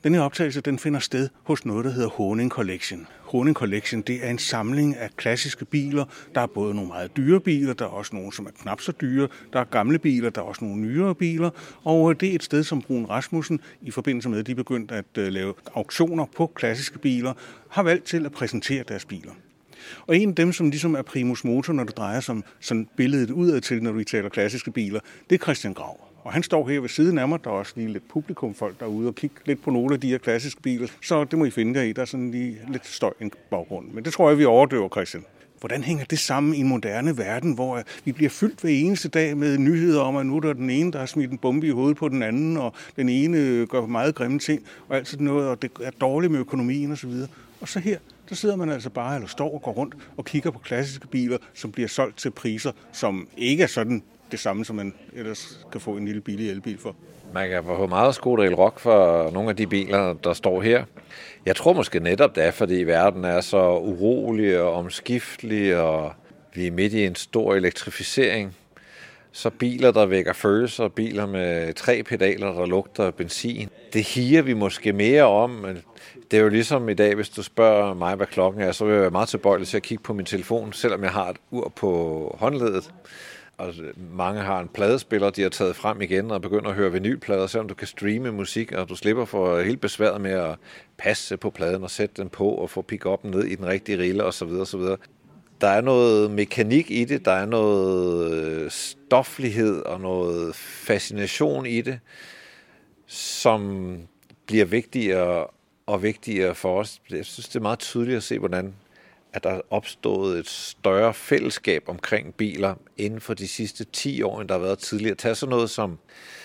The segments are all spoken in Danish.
Den her optagelse den finder sted hos noget, der hedder Honing Collection. Honing Collection det er en samling af klassiske biler. Der er både nogle meget dyre biler, der er også nogle, som er knap så dyre. Der er gamle biler, der er også nogle nyere biler. Og det er et sted, som Bruun Rasmussen, i forbindelse med, at de begyndte at lave auktioner på klassiske biler, har valgt til at præsentere deres biler. Og en af dem, som ligesom er primus motor, når det drejer sig om sådan billedet udadtil, når vi taler klassiske biler, det er Christian Grau. Og han står her ved siden af mig. Der er også lige lidt publikumfolk derude og kigge lidt på nogle af de her klassiske biler. Så det må I finde jer i. Der er sådan lige lidt støj i baggrunden. Men det tror jeg, vi overdøver, Christian. Hvordan hænger det sammen i en moderne verden, hvor vi bliver fyldt hver eneste dag med nyheder om, at nu er der den ene, der har smidt en bombe i hovedet på den anden, og den ene gør meget grimme ting, og alt sådan noget, og det er dårligt med økonomien osv. Og så her, der sidder man altså bare, eller står og går rundt og kigger på klassiske biler, som bliver solgt til priser, som ikke er sådan det samme, som man ellers kan få en lille billig elbil for. Man kan få meget Skoda Elroq for nogle af de biler, der står her. Jeg tror måske netop det er, fordi verden er så urolig og omskiftelig, og vi er midt i en stor elektrificering. Så biler, der vækker følelser, biler med 3 pedaler, der lugter benzin. Det higer vi måske mere om, men det er jo ligesom i dag, hvis du spørger mig, hvad klokken er, så vil jeg være meget tilbøjelig til at kigge på min telefon, selvom jeg har et ur på håndledet. Og mange har en pladespiller, de har taget frem igen og begynder at høre vinylplader, selvom du kan streame musik, og du slipper for helt besværet med at passe på pladen og sætte den på og få pick-up'en ned i den rigtige rille osv. osv. Der er noget mekanik i det, der er noget stoflighed og noget fascination i det, som bliver vigtigere og vigtigere for os. Jeg synes, det er meget tydeligt at se, hvordan at der er opstået et større fællesskab omkring biler inden for de sidste 10 år, end der har været tidligere. Tag sådan noget som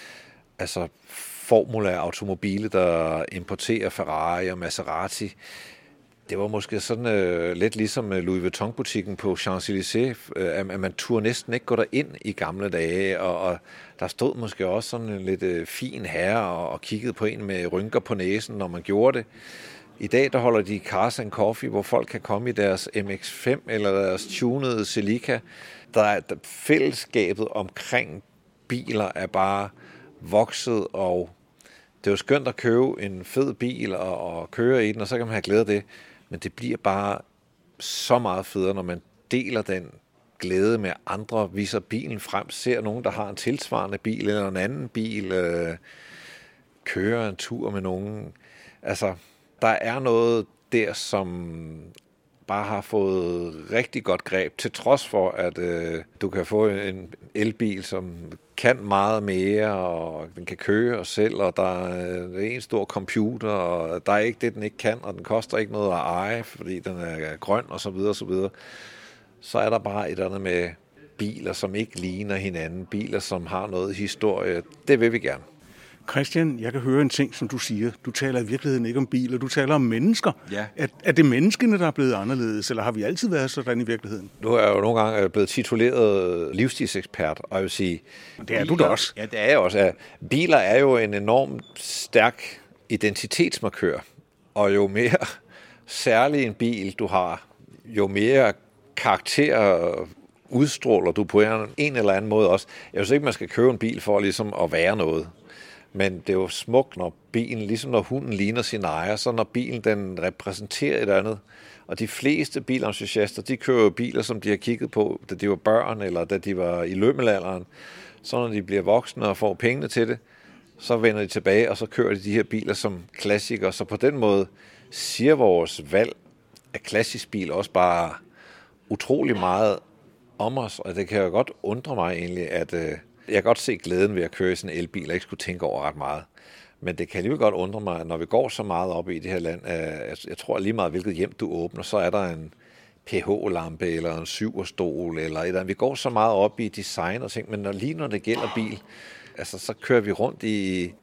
Formula Automobile, der importerer Ferrari og Maserati. Det var måske sådan lidt ligesom Louis Vuitton-butikken på Champs-Élysées, at man turde næsten ikke gå derind i gamle dage, og der stod måske også sådan en lidt fin herre og kiggede på en med rynker på næsen, når man gjorde det. I dag der holder de Cars and Coffee, hvor folk kan komme i deres MX-5 eller deres tunede Celica. Fællesskabet omkring biler er bare vokset, og det er jo skønt at købe en fed bil og køre i den, og så kan man have glæde af det. Men det bliver bare så meget federe, når man deler den glæde med andre, viser bilen frem, ser nogen, der har en tilsvarende bil eller en anden bil, kører en tur med nogen. Altså, der er noget der, som bare har fået rigtig godt greb, til trods for, at du kan få en elbil, som kan meget mere, og den kan køre selv, og der er en stor computer, og der er ikke det, den ikke kan, og den koster ikke noget at eje, fordi den er grøn, og så videre, og så videre. Så er der bare et eller andet med biler, som ikke ligner hinanden, biler, som har noget historie. Det vil vi gerne. Christian, jeg kan høre en ting, som du siger. Du taler i virkeligheden ikke om biler, du taler om mennesker. Ja. Er det menneskene, der er blevet anderledes, eller har vi altid været sådan i virkeligheden? Nu er jeg jo nogle gange blevet tituleret livsstilsekspert, og jeg vil sige... Det er biler, du da også. Ja, det er jeg også. Biler er jo en enormt stærk identitetsmarkør, og jo mere særlig en bil du har, jo mere karakter udstråler du på en eller anden måde også. Jeg synes ikke, man skal købe en bil for ligesom at være noget. Men det er jo smukt, når bilen, ligesom når hunden ligner sin ejer, så når bilen den repræsenterer et andet. Og de fleste bilentusiaster, de kører biler, som de har kigget på, da de var børn, eller da de var i lømmelalderen. Så når de bliver voksne og får pengene til det, så vender de tilbage, og så kører de her biler som klassikere. Så på den måde siger vores valg af klassisk bil også bare utrolig meget om os. Og det kan jo godt undre mig egentlig, at... Jeg kan godt se glæden ved at køre i sådan en elbil, og ikke skulle tænke over ret meget. Men det kan alligevel godt undre mig, at når vi går så meget op i det her land, jeg tror lige meget, hvilket hjem du åbner, så er der en pH-lampe eller en syverstol eller et eller andet. Vi går så meget op i design og ting, men når det gælder bil, så kører vi rundt i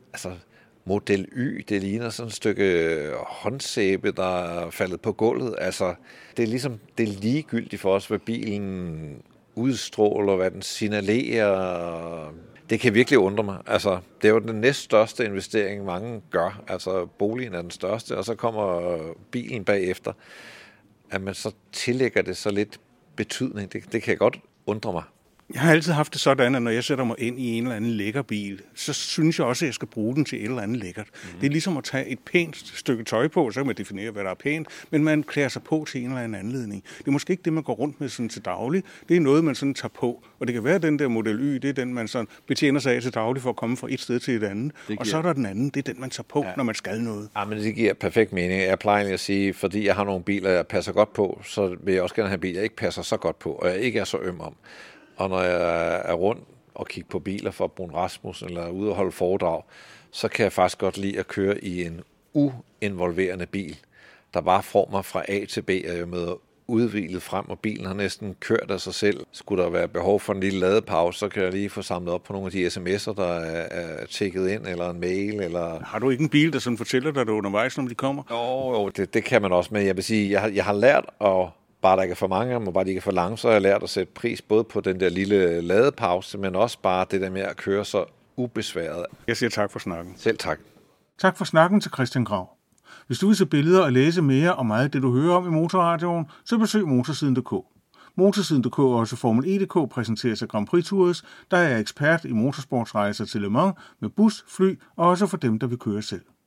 Model Y. Det ligner sådan et stykke håndsæbe, der er faldet på gulvet. Det er ligesom det er ligegyldigt for os, hvad bilen udstråler, hvad den signalerer. Det kan virkelig undre mig. Det er jo den næststørste investering, mange gør. Boligen er den største, og så kommer bilen bagefter. At man så tillægger det så lidt betydning, det kan godt undre mig. Jeg har altid haft det sådan, at når jeg sætter mig ind i en eller anden lækker bil, så synes jeg også, at jeg skal bruge den til et eller andet lækkert. Det er ligesom at tage et pænt stykke tøj på, så kan man definere, hvad der er pænt, men man klæder sig på til en eller anden anledning. Det er måske ikke det, man går rundt med sådan til daglig. Det er noget, man sådan tager på. Og det kan være, at den der Model Y, det er den, man sådan betjener sig af til daglig for at komme fra et sted til et andet. Og så er der den anden, det er den, man tager på, når man skal noget. Ja, men det giver perfekt mening. Jeg plejer at sige, fordi jeg har nogle biler, jeg passer godt på, så vil jeg også gerne have en bil, jeg ikke passer så godt på, og jeg ikke er så øm om. Og når jeg er rundt og kigger på biler for Brun Rasmussen eller er ude og holde foredrag, så kan jeg faktisk godt lide at køre i en uinvolverende bil, der bare får mig fra A til B, og jeg møder udhvilet frem, og bilen har næsten kørt af sig selv. Skulle der være behov for en lille ladepause, så kan jeg lige få samlet op på nogle af de sms'er, der er tjekket ind, eller en mail. Eller... Har du ikke en bil, der sådan fortæller dig, at du er undervejs, når de kommer? Jo, det kan man også, men jeg vil sige, jeg har lært at bare der ikke er for mange af dem, og bare de ikke er for lange, så har jeg lært at sætte pris både på den der lille ladepause, men også bare det der med at køre så ubesværet. Jeg siger tak for snakken. Selv tak. Tak for snakken til Christian Grau. Hvis du vil se billeder og læse mere om meget af det, du hører om i Motorradioen, så besøg motorsiden.dk. Motorsiden.dk og også Formel E.dk præsenteres af Grand Prix Tours, der er ekspert i motorsportsrejser til Le Mans med bus, fly og også for dem, der vil køre selv.